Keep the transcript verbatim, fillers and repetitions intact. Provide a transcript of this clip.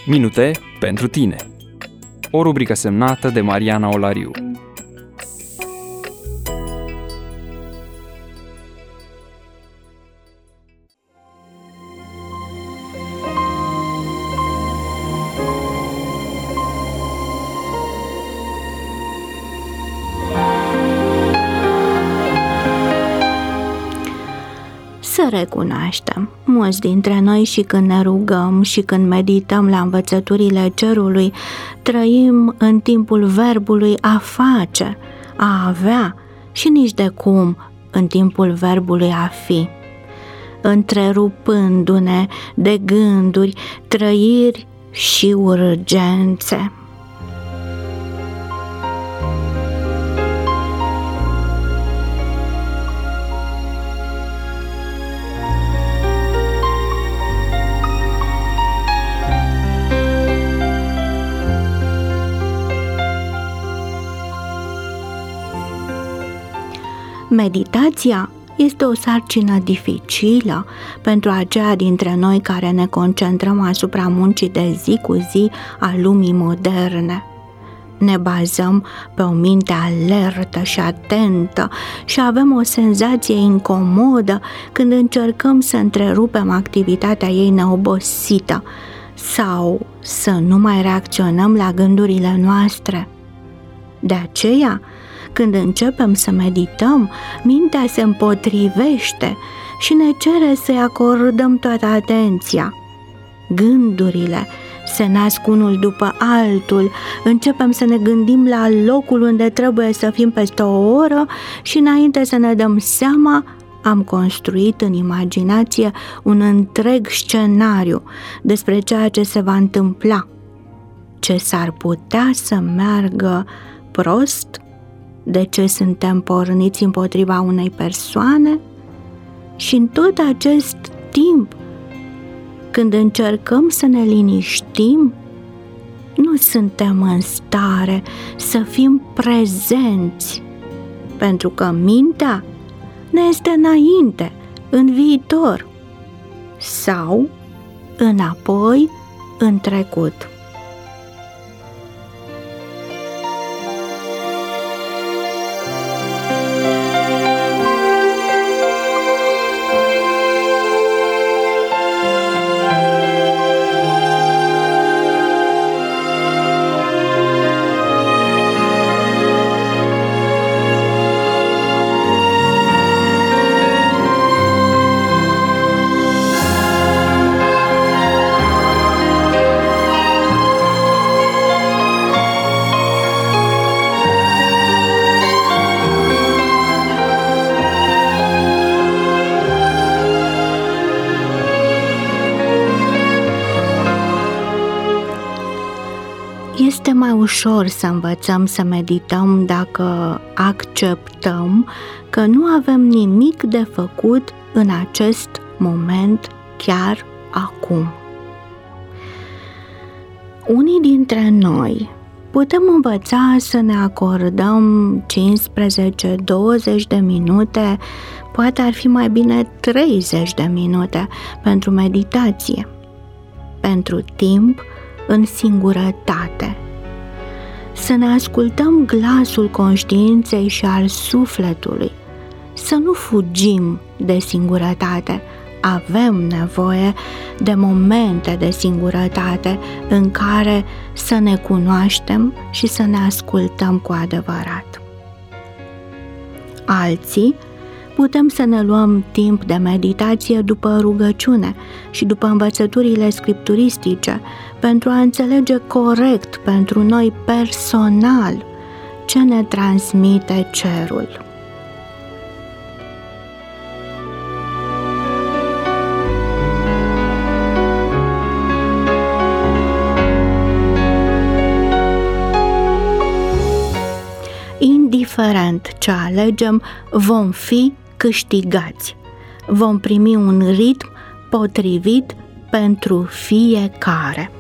Minute pentru tine. O rubrică semnată de Mariana Olariu. Să recunoaștem, mulți dintre noi și când ne rugăm și când medităm la învățăturile cerului, trăim în timpul verbului a face, a avea și nici de cum în timpul verbului a fi, întrerupându-ne de gânduri, trăiri și urgențe. Meditația este o sarcină dificilă pentru aceia dintre noi care ne concentrăm asupra muncii de zi cu zi a lumii moderne. Ne bazăm pe o minte alertă și atentă și avem o senzație incomodă când încercăm să întrerupem activitatea ei neobosită sau să nu mai reacționăm la gândurile noastre. De aceea, când începem să medităm, mintea se împotrivește și ne cere să-i acordăm toată atenția. Gândurile se nasc unul după altul, începem să ne gândim la locul unde trebuie să fim peste o oră și înainte să ne dăm seama, am construit în imaginație un întreg scenariu despre ceea ce se va întâmpla, ce s-ar putea să meargă prost, de ce suntem porniți împotriva unei persoane și în tot acest timp, când încercăm să ne liniștim, nu suntem în stare să fim prezenți, pentru că mintea ne este înainte, în viitor sau înapoi în trecut. Este mai ușor să învățăm să medităm dacă acceptăm că nu avem nimic de făcut în acest moment, chiar acum. Unii dintre noi putem învăța să ne acordăm cincisprezece douăzeci de minute, poate ar fi mai bine treizeci de minute pentru meditație, pentru timp în singurătate. Să ne ascultăm glasul conștiinței și al sufletului, să nu fugim de singurătate. Avem nevoie de momente de singurătate în care să ne cunoaștem și să ne ascultăm cu adevărat. Alții putem să ne luăm timp de meditație după rugăciune și după învățăturile scripturistice pentru a înțelege corect pentru noi personal ce ne transmite cerul. Indiferent ce alegem, vom fi câștigați. Vom primi un ritm potrivit pentru fiecare.